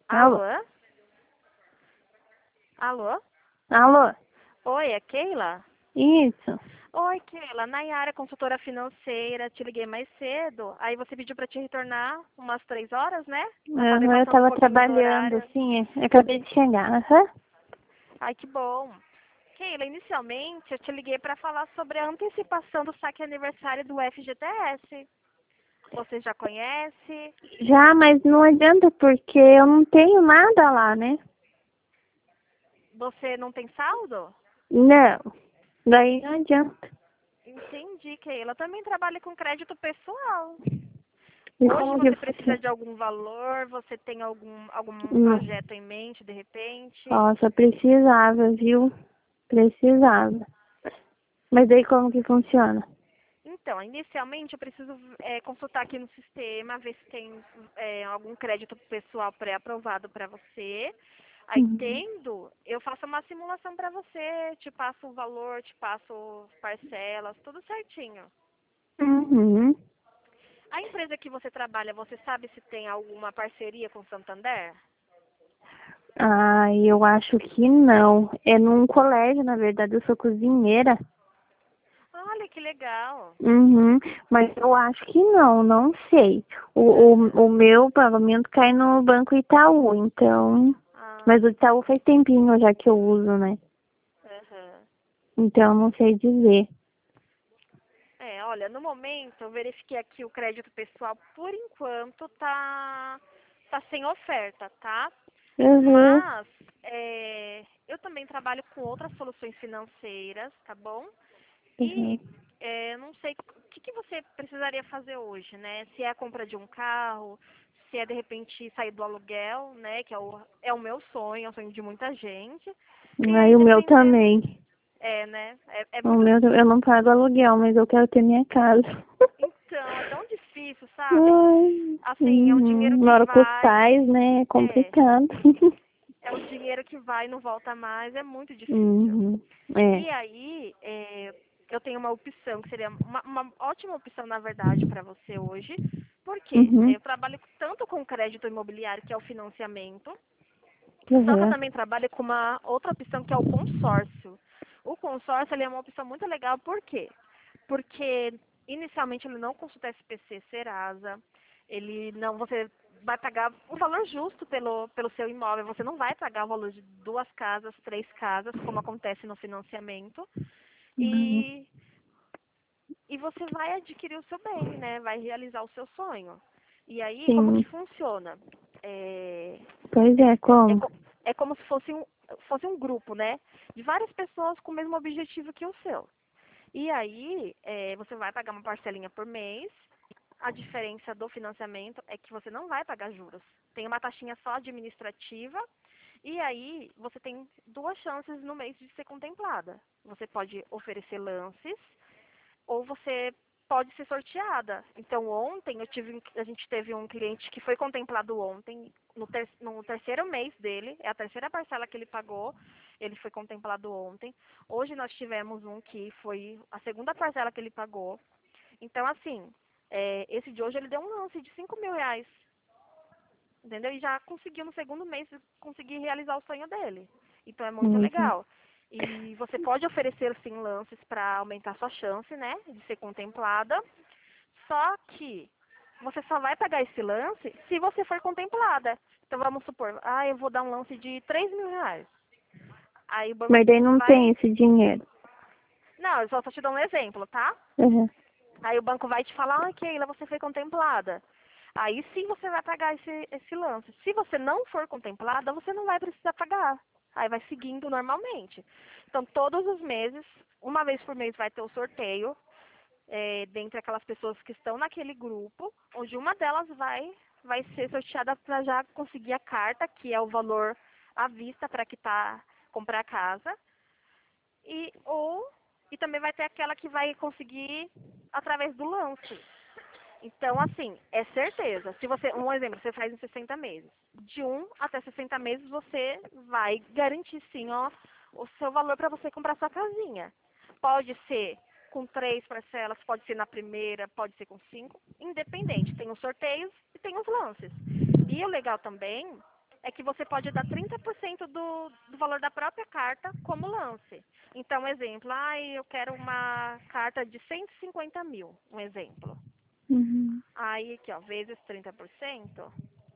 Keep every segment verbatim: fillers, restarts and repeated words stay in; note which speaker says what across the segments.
Speaker 1: Alô?
Speaker 2: Alô? Alô?
Speaker 1: Alô?
Speaker 2: Oi, é Keila?
Speaker 1: Isso.
Speaker 2: Oi, Keila. Nayara, consultora financeira. Te liguei mais cedo. Aí você pediu para te retornar umas três horas, né? Acabei
Speaker 1: Aham, eu
Speaker 2: passando um
Speaker 1: tava
Speaker 2: pouquinho do
Speaker 1: trabalhando,
Speaker 2: horário.
Speaker 1: sim, eu acabei de chegar. Aham.
Speaker 2: Ai, que bom. Keila, inicialmente eu te liguei para falar sobre a antecipação do saque aniversário do F G T S. Você já conhece?
Speaker 1: Já, mas não adianta porque eu não tenho nada lá, né?
Speaker 2: Você não tem saldo?
Speaker 1: Não, daí não adianta.
Speaker 2: Entendi, Keila. Também trabalha com crédito pessoal.
Speaker 1: E
Speaker 2: Hoje
Speaker 1: como que
Speaker 2: você precisa
Speaker 1: funciona?
Speaker 2: de algum valor? Você tem algum, algum
Speaker 1: Hum,
Speaker 2: projeto em mente, de repente?
Speaker 1: Nossa, precisava, viu? Precisava. Mas daí como que funciona?
Speaker 2: Então, inicialmente eu preciso é, consultar aqui no sistema, ver se tem é, algum crédito pessoal pré-aprovado para você. Aí,
Speaker 1: Uhum.
Speaker 2: tendo, eu faço uma simulação para você, te passo o valor, te passo parcelas, tudo certinho.
Speaker 1: Uhum.
Speaker 2: A empresa que você trabalha, você sabe se tem alguma parceria com o Santander?
Speaker 1: Ah, eu acho que não. É num colégio, na verdade, eu sou cozinheira.
Speaker 2: Olha que legal.
Speaker 1: Uhum, mas eu acho que não, não sei. O, o, o
Speaker 2: Aham.
Speaker 1: meu pagamento cai no Banco Itaú, então. Mas o
Speaker 2: Ah,
Speaker 1: Itaú faz tempinho já que eu uso, né?
Speaker 2: aham.
Speaker 1: Então não sei dizer.
Speaker 2: É, olha, no momento eu verifiquei aqui o crédito pessoal, por enquanto tá, tá sem oferta, tá?
Speaker 1: Uhum,
Speaker 2: Mas é, eu também trabalho com outras soluções financeiras, tá bom?
Speaker 1: uhum.
Speaker 2: E é, não sei o que, que você precisaria fazer hoje, né? Se é a compra de um carro, se é de repente sair do aluguel, né? Que é o, é o meu sonho, é o sonho de muita gente. E
Speaker 1: Aí
Speaker 2: aí,
Speaker 1: o meu
Speaker 2: dependendo,
Speaker 1: também.
Speaker 2: é, né? É, é
Speaker 1: O
Speaker 2: muito
Speaker 1: meu, eu não pago aluguel, mas eu quero ter minha casa.
Speaker 2: Então, é tão difícil, sabe?
Speaker 1: Ai,
Speaker 2: Assim, é um dinheiro
Speaker 1: uhum.
Speaker 2: que
Speaker 1: Moro com os
Speaker 2: vai,
Speaker 1: pais, né? É
Speaker 2: é,
Speaker 1: complicado.
Speaker 2: é um dinheiro que vai e não volta mais, é muito difícil.
Speaker 1: Uhum. É.
Speaker 2: E aí, é, eu tenho uma opção, que seria uma, uma ótima opção, na verdade, para você hoje. Por quê?
Speaker 1: Uhum.
Speaker 2: Eu trabalho tanto com crédito imobiliário, que é o financiamento, só que eu
Speaker 1: Uhum.
Speaker 2: também trabalho com uma outra opção, que é o consórcio. O consórcio, ele é uma opção muito legal, por quê? Porque inicialmente ele não consulta S P C, Serasa, ele não, você vai pagar o valor justo pelo, pelo seu imóvel, você não vai pagar o valor de duas casas, três casas, como acontece no financiamento,
Speaker 1: Uhum.
Speaker 2: e, e você vai adquirir o seu bem, né? Vai realizar o seu sonho. E aí, como que
Speaker 1: Sim.
Speaker 2: funciona? É,
Speaker 1: Pois
Speaker 2: é,
Speaker 1: é,
Speaker 2: é,
Speaker 1: como?
Speaker 2: co- é como se fosse um, fosse um grupo, né? De várias pessoas com o mesmo objetivo que o seu. E aí, é, você vai pagar uma parcelinha por mês. A diferença do financiamento é que você não vai pagar juros. Tem uma taxinha só administrativa. E aí, você tem duas chances no mês de ser contemplada. Você pode oferecer lances ou você pode ser sorteada. Então, ontem eu tive, a gente teve um cliente que foi contemplado ontem, no, ter, no terceiro mês dele, é a terceira parcela que ele pagou, ele foi contemplado ontem. Hoje nós tivemos um que foi a segunda parcela que ele pagou. Então, assim, é, esse de hoje ele deu um lance de cinco mil reais, entendeu? E já conseguiu no segundo mês conseguir realizar o sonho dele. Então é muito
Speaker 1: Uhum.
Speaker 2: legal. E você pode oferecer sim lances para aumentar sua chance, né, de ser contemplada. Só que você só vai pagar esse lance se você for contemplada. Então vamos supor, ah, eu vou dar um lance de três mil reais. Aí o banco
Speaker 1: Mas daí não tem
Speaker 2: vai.
Speaker 1: esse dinheiro.
Speaker 2: Não, eu só estou te dando um exemplo, tá?
Speaker 1: Uhum.
Speaker 2: Aí o banco vai te falar, ah, Keila, você foi contemplada. Aí sim você vai pagar esse, esse lance. Se você não for contemplada, você não vai precisar pagar. Aí vai seguindo normalmente. Então, todos os meses, uma vez por mês, vai ter o sorteio é, dentre aquelas pessoas que estão naquele grupo, onde uma delas vai, vai ser sorteada para já conseguir a carta, que é o valor à vista para quitar, comprar a casa. E, ou, e também vai ter aquela que vai conseguir através do lance. Então, assim, é certeza. Se você, um exemplo, você faz em sessenta meses. De um até sessenta meses, você vai garantir sim, ó, o seu valor para você comprar sua casinha. Pode ser com três parcelas, pode ser na primeira, pode ser com cinco, independente. Tem os sorteios e tem os lances. E o legal também é que você pode dar trinta por cento do, do valor da própria carta como lance. Então, exemplo, ah, eu quero uma carta de cento e cinquenta mil, um exemplo.
Speaker 1: Uhum.
Speaker 2: Aí aqui, ó, vezes trinta por cento.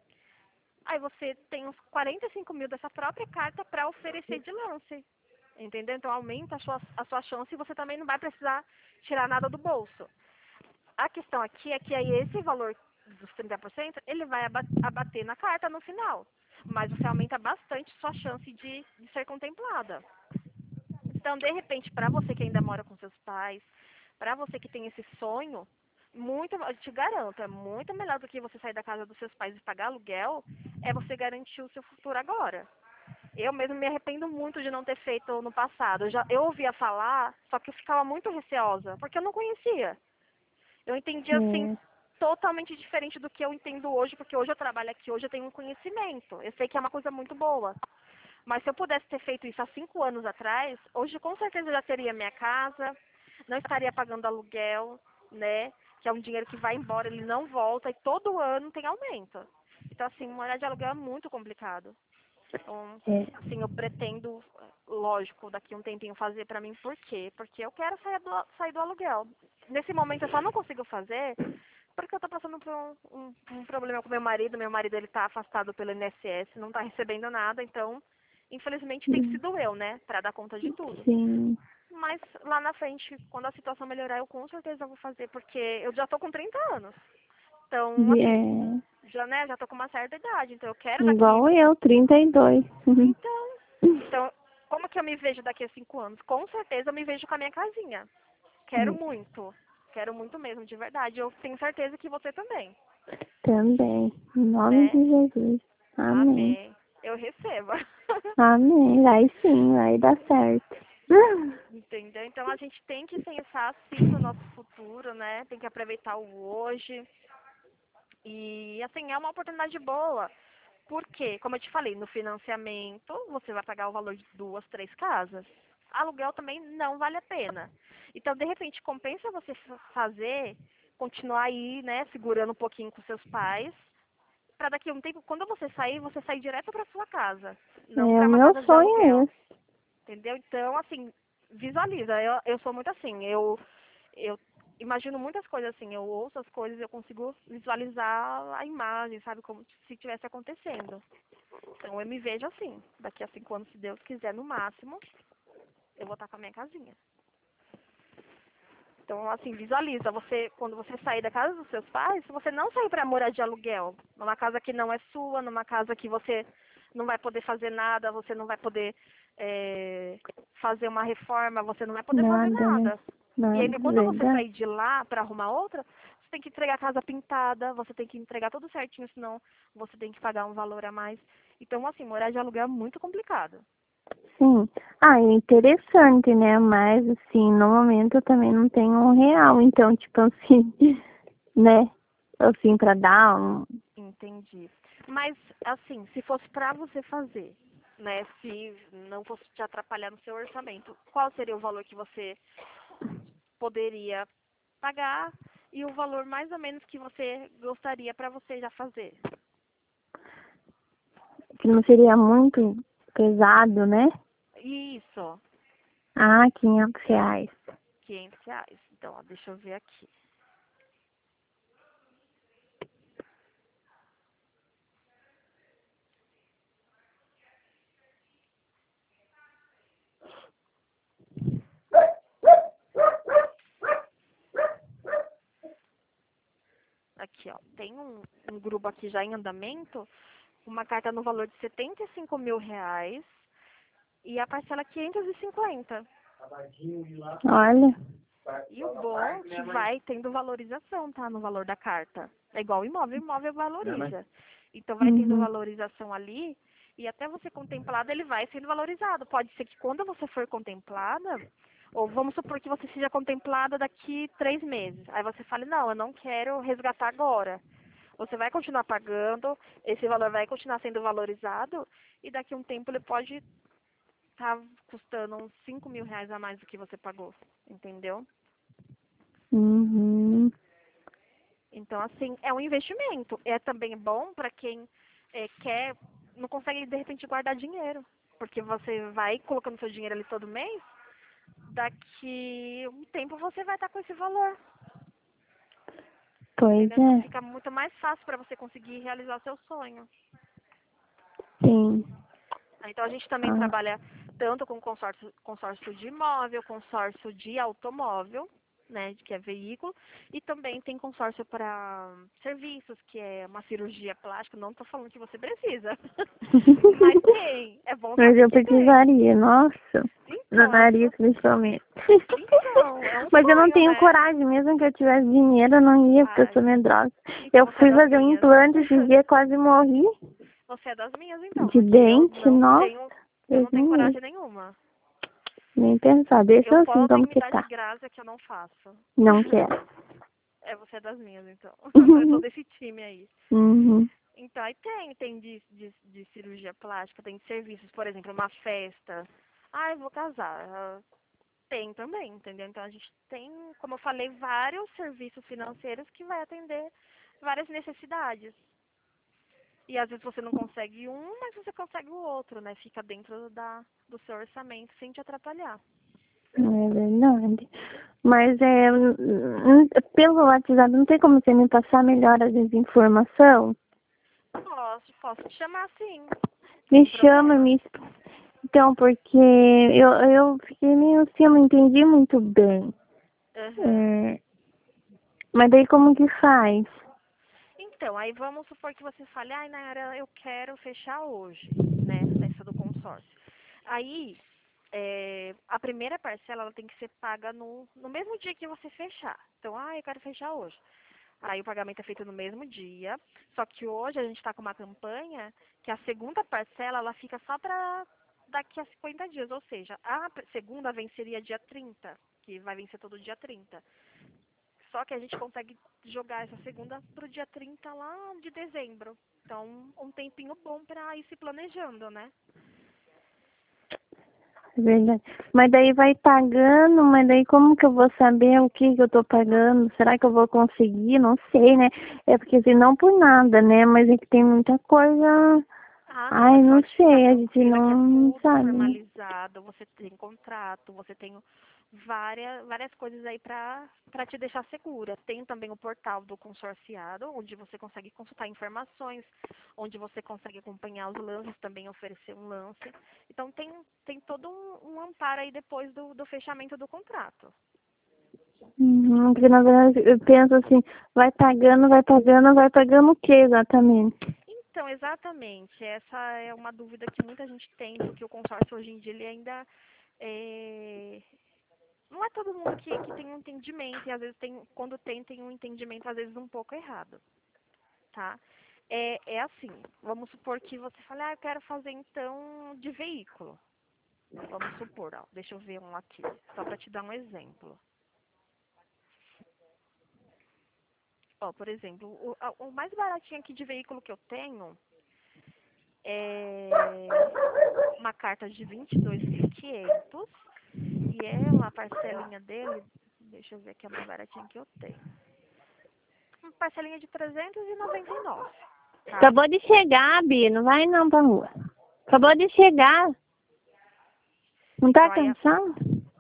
Speaker 2: Aí você tem uns quarenta e cinco mil dessa própria carta para oferecer de lance. Entendeu? Então aumenta a sua, a sua chance e você também não vai precisar tirar nada do bolso. A questão aqui é que aí esse valor dos trinta por cento, ele vai aba- abater na carta no final. Mas você aumenta bastante sua chance de, de ser contemplada. Então, de repente, para você que ainda mora com seus pais, para você que tem esse sonho, muito, eu te garanto, é muito melhor do que você sair da casa dos seus pais e pagar aluguel, é você garantir o seu futuro agora. Eu mesmo me arrependo muito de não ter feito no passado. Eu, já, eu ouvia falar, só que eu ficava muito receosa, porque eu não conhecia. Eu entendia assim,
Speaker 1: É.
Speaker 2: totalmente diferente do que eu entendo hoje, porque hoje eu trabalho aqui, hoje eu tenho um conhecimento. Eu sei que é uma coisa muito boa. Mas se eu pudesse ter feito isso há cinco anos atrás, hoje com certeza eu já teria minha casa, não estaria pagando aluguel, né? Que é um dinheiro que vai embora, ele não volta e todo ano tem aumento. Então, assim, morar de aluguel é muito complicado. Então,
Speaker 1: É.
Speaker 2: assim, eu pretendo, lógico, daqui a um tempinho fazer pra mim. Por quê? Porque eu quero sair do, sair do aluguel. Nesse momento eu só não consigo fazer porque eu tô passando por um, um, um problema com meu marido. Meu marido, ele tá afastado pelo I N S S, não tá recebendo nada, então, infelizmente, tem
Speaker 1: Hum.
Speaker 2: sido eu, né, pra dar conta de tudo.
Speaker 1: Sim.
Speaker 2: Mas lá na frente, quando a situação melhorar, eu com certeza vou fazer, porque eu já tô com trinta anos. Então,
Speaker 1: E
Speaker 2: assim,
Speaker 1: é
Speaker 2: já, né, já tô com uma certa idade, então eu quero daqui.
Speaker 1: igual eu, trinta e dois. Uhum.
Speaker 2: Então, então, como que eu me vejo daqui a cinco anos? Com certeza eu me vejo com a minha casinha. Quero muito. Quero muito mesmo, de verdade. Eu tenho certeza que você também,
Speaker 1: Também. Em nome
Speaker 2: né?
Speaker 1: de Jesus. Amém.
Speaker 2: Amém. Eu recebo.
Speaker 1: Amém. Vai sim, vai dar certo.
Speaker 2: Entendeu? Então a gente tem que pensar assim no nosso futuro, né? Tem que aproveitar o hoje. E assim, é uma oportunidade boa. Porque, como eu te falei, no financiamento você vai pagar o valor de duas, três casas. Aluguel também não vale a pena. Então, de repente, compensa você fa- fazer, continuar aí, né, segurando um pouquinho com seus pais, para daqui a um tempo, quando você sair, você sair direto para sua casa,
Speaker 1: É,
Speaker 2: não
Speaker 1: o
Speaker 2: para uma
Speaker 1: meu
Speaker 2: casa de
Speaker 1: sonho é
Speaker 2: aluguel,
Speaker 1: esse.
Speaker 2: entendeu? Então, assim, visualiza. Eu, eu sou muito assim, eu eu imagino muitas coisas assim, eu ouço as coisas, eu consigo visualizar a imagem, sabe, como se estivesse acontecendo. Então eu me vejo assim, daqui a cinco anos, se Deus quiser, no máximo, eu vou estar com a minha casinha. Então, assim, visualiza, você, quando você sair da casa dos seus pais, você não sair para morar de aluguel, numa casa que não é sua, numa casa que você não vai poder fazer nada, você não vai poder é, fazer uma reforma, você não vai poder fazer
Speaker 1: Nada, né?
Speaker 2: nada. E aí,
Speaker 1: Nada,
Speaker 2: quando você
Speaker 1: verdade.
Speaker 2: sair de lá para arrumar outra, você tem que entregar a casa pintada, você tem que entregar tudo certinho, senão você tem que pagar um valor a mais. Então, assim, morar de aluguel é muito complicado.
Speaker 1: Sim. Ah, é interessante, né? Mas, assim, no momento eu também não tenho um real. Então, tipo assim, né? Assim, pra dar um.
Speaker 2: Entendi. Mas, assim, se fosse para você fazer, né, se não fosse te atrapalhar no seu orçamento, qual seria o valor que você poderia pagar e o valor mais ou menos que você gostaria para você já fazer?
Speaker 1: Que não seria muito pesado, né?
Speaker 2: Isso,
Speaker 1: Ah, quinhentos reais.
Speaker 2: quinhentos reais. Então, ó, deixa eu ver aqui. Aqui, ó, tem um, um grupo aqui já em andamento, uma carta no valor de setenta e cinco mil reais e a parcela quinhentos e cinquenta.
Speaker 1: Olha.
Speaker 2: E o bom é que vai tendo valorização, tá? No valor da carta. É igual o imóvel, o imóvel valoriza. Então vai tendo
Speaker 1: Uhum.
Speaker 2: valorização ali e até você contemplado ele vai sendo valorizado. Pode ser que quando você for contemplada, ou vamos supor que você seja contemplada daqui três meses. Aí você fala, não, eu não quero resgatar agora. Você vai continuar pagando, esse valor vai continuar sendo valorizado e daqui a um tempo ele pode estar custando uns cinco mil reais a mais do que você pagou. Entendeu?
Speaker 1: Uhum.
Speaker 2: Então, assim, é um investimento. É também bom para quem é, quer não consegue, de repente, guardar dinheiro. Porque você vai colocando seu dinheiro ali todo mês, daqui um tempo você vai estar com esse valor.
Speaker 1: Pois
Speaker 2: Entendeu? Então
Speaker 1: é,
Speaker 2: fica muito mais fácil para você conseguir realizar seu sonho.
Speaker 1: sim.
Speaker 2: Então a gente também
Speaker 1: Ah,
Speaker 2: trabalha tanto com consórcio, consórcio de imóvel, consórcio de automóvel, né, que é veículo, e também tem consórcio para serviços, que é uma cirurgia plástica. Não estou falando que você precisa, mas tem. É bom
Speaker 1: mas
Speaker 2: saber
Speaker 1: eu
Speaker 2: que tem.
Speaker 1: precisaria, nossa. No
Speaker 2: Então, é um,
Speaker 1: nariz,
Speaker 2: so-
Speaker 1: principalmente.
Speaker 2: então, é um
Speaker 1: Mas eu não
Speaker 2: sonho,
Speaker 1: tenho
Speaker 2: né?
Speaker 1: coragem, mesmo que eu tivesse dinheiro, eu não ia, porque eu
Speaker 2: Ai,
Speaker 1: sou medrosa.
Speaker 2: então
Speaker 1: Eu
Speaker 2: você é
Speaker 1: fui
Speaker 2: das
Speaker 1: fazer um
Speaker 2: minhas.
Speaker 1: implante esse dia, quase morri
Speaker 2: Você é das minhas, então,
Speaker 1: de
Speaker 2: porque eu
Speaker 1: dente,
Speaker 2: não
Speaker 1: nossa,
Speaker 2: tenho, eu
Speaker 1: Deus
Speaker 2: não tenho
Speaker 1: me livre.
Speaker 2: coragem nenhuma.
Speaker 1: Nem pensar, deixa
Speaker 2: Eu
Speaker 1: assim
Speaker 2: podem
Speaker 1: como
Speaker 2: me
Speaker 1: que
Speaker 2: dar de
Speaker 1: tá.
Speaker 2: graça que eu não faço.
Speaker 1: Não quero.
Speaker 2: É, você é das minhas, então. Eu sou desse time aí.
Speaker 1: Uhum.
Speaker 2: Então, aí tem, tem de, de, de cirurgia plástica, tem de serviços, por exemplo, uma festa. Ah, eu vou casar. Ah, tem também, entendeu? Então a gente tem, como eu falei, vários serviços financeiros que vai atender várias necessidades. E às vezes você não consegue um, mas você consegue o outro, né? Fica dentro da, do seu orçamento sem te atrapalhar.
Speaker 1: É verdade. Mas é, hum, pelo WhatsApp, não tem como você me passar melhor as informação?
Speaker 2: Posso, posso te chamar sim,
Speaker 1: Me
Speaker 2: sem
Speaker 1: chama,
Speaker 2: problema.
Speaker 1: me exp- então, porque eu, eu fiquei meio assim, eu não entendi muito bem.
Speaker 2: Aham.
Speaker 1: É, mas daí como que faz?
Speaker 2: Então, aí vamos supor que você fale, ai, Nayara, eu quero fechar hoje, né, nessa do consórcio. Aí, é, a primeira parcela ela tem que ser paga no, no mesmo dia que você fechar. Então, ah, eu quero fechar hoje. Aí o pagamento é feito no mesmo dia, só que hoje a gente está com uma campanha que a segunda parcela ela fica só para daqui a cinquenta dias, ou seja, a segunda venceria dia trinta, que vai vencer todo dia trinta. Só que a gente consegue jogar essa segunda pro dia trinta lá de dezembro. Então, um tempinho bom para ir se planejando, né?
Speaker 1: É verdade. Mas daí vai pagando, mas daí como que eu vou saber o que que eu tô pagando? Será que eu vou conseguir? Não sei, né? É porque assim, não por nada, né? Mas é que tem muita coisa.
Speaker 2: Ah, não,
Speaker 1: Ai,
Speaker 2: mas
Speaker 1: não
Speaker 2: pode ficar
Speaker 1: sei, a gente
Speaker 2: tranquila que é
Speaker 1: não
Speaker 2: tudo
Speaker 1: sabe, né?
Speaker 2: formalizado, você tem contrato, você tem várias, várias coisas aí para para te deixar segura. Tem também o portal do consorciado, onde você consegue consultar informações, onde você consegue acompanhar os lances, também oferecer um lance. Então tem, tem todo um, um amparo aí depois do, do fechamento do contrato.
Speaker 1: Uhum, porque na verdade eu penso assim, vai pagando, vai pagando, vai pagando o que exatamente?
Speaker 2: Então, exatamente, essa é uma dúvida que muita gente tem, porque o consórcio hoje em dia ele ainda é, não é todo mundo que, que tem um entendimento, e às vezes tem, quando tem, tem um entendimento às vezes um pouco errado, tá? É, é assim, vamos supor que você fale, ah, eu quero fazer então de veículo. Vamos supor, ó, deixa eu ver um aqui, só para te dar um exemplo. Ó, por exemplo, o, a- o mais baratinho aqui de veículo que eu tenho é uma carta de vinte e dois mil e quinhentos e ela, a parcelinha dele, deixa eu ver aqui a mais baratinha que eu tenho. Uma parcelinha de trezentos e noventa e nove, tá?
Speaker 1: Acabou de chegar, Bi, não vai não pra rua. Acabou de chegar, não tá
Speaker 2: Então aí, a-
Speaker 1: cansado?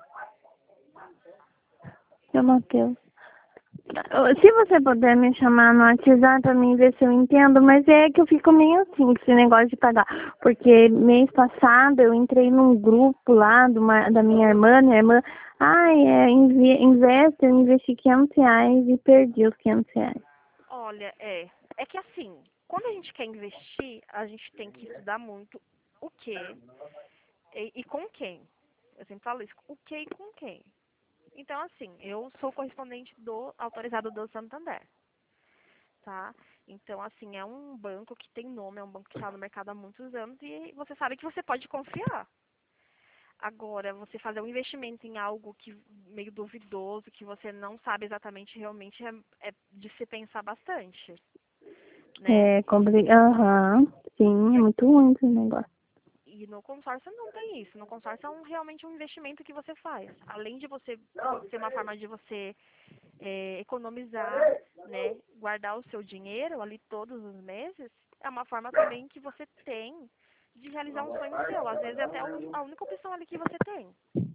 Speaker 1: Seu Matheus. Se você puder me chamar no WhatsApp pra mim ver se eu entendo, mas é que eu fico meio assim com esse negócio de pagar. Porque mês passado eu entrei num grupo lá de uma, da minha irmã, minha irmã, ai, é, inve- investe, eu investi quinhentos reais e perdi os quinhentos reais.
Speaker 2: olha, é, é que assim, quando a gente quer investir, a gente tem que estudar muito o que e, e com quem. Eu sempre falo isso, o que e com quem. Então, assim, eu sou correspondente do autorizado do Santander, tá? Então, assim, é um banco que tem nome, é um banco que está no mercado há muitos anos e você sabe que você pode confiar. Agora, você fazer um investimento em algo que meio duvidoso, que você não sabe exatamente realmente, é, é de se pensar bastante, né?
Speaker 1: É complicado. Aham, sim, é muito ruim esse negócio.
Speaker 2: E no consórcio não tem isso. No consórcio é um, realmente um investimento que você faz. Além de você ser uma forma de você é, economizar, né, guardar o seu dinheiro ali todos os meses, é uma forma também que você tem de realizar um sonho seu. Às vezes é até a única opção ali que você tem,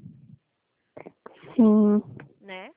Speaker 1: Sim.
Speaker 2: né?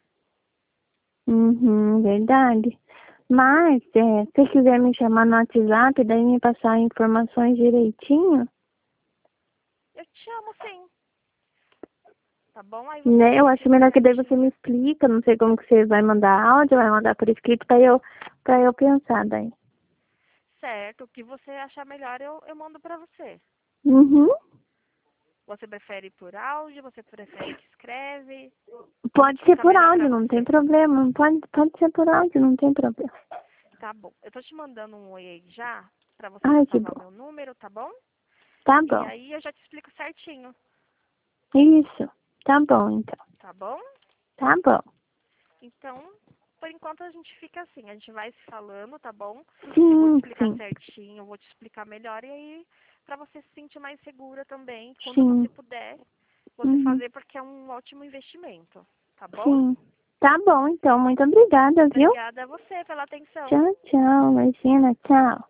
Speaker 1: Uhum, verdade. Mas, é, se você quiser me chamar no WhatsApp, daí me passar informações direitinho,
Speaker 2: Eu te amo sim, tá bom? Aí você
Speaker 1: né?
Speaker 2: me
Speaker 1: Eu acho
Speaker 2: explica
Speaker 1: melhor que daí você me
Speaker 2: certinho.
Speaker 1: explica, não sei como que você vai mandar áudio, vai mandar por escrito pra eu, pra eu pensar daí.
Speaker 2: Certo, o que você achar melhor eu, eu mando pra você.
Speaker 1: Uhum.
Speaker 2: Você prefere por áudio, você prefere que escreve? Como
Speaker 1: Pode
Speaker 2: que
Speaker 1: ser
Speaker 2: fica
Speaker 1: por
Speaker 2: melhor pra
Speaker 1: áudio, não tem
Speaker 2: você?
Speaker 1: problema. Pode, pode ser por áudio, não tem problema.
Speaker 2: Tá bom. Eu tô te mandando um oi aí já, pra você já
Speaker 1: Ai, que
Speaker 2: salvar
Speaker 1: bom.
Speaker 2: meu número, tá bom?
Speaker 1: Tá
Speaker 2: E
Speaker 1: bom.
Speaker 2: aí eu já te explico certinho,
Speaker 1: Isso. Tá bom, então.
Speaker 2: tá bom?
Speaker 1: Tá bom.
Speaker 2: Então, por enquanto a gente fica assim, a gente vai se falando, tá bom? Eu vou te
Speaker 1: Sim,
Speaker 2: explicar
Speaker 1: sim.
Speaker 2: certinho, eu vou te explicar melhor e aí pra você se sentir mais segura também, quando
Speaker 1: Sim.
Speaker 2: você puder, você
Speaker 1: Uhum.
Speaker 2: fazer porque é um ótimo investimento, tá bom?
Speaker 1: Sim. Tá bom, então. Muito obrigada, viu?
Speaker 2: Obrigada a você pela atenção.
Speaker 1: Tchau, tchau. Imagina, tchau.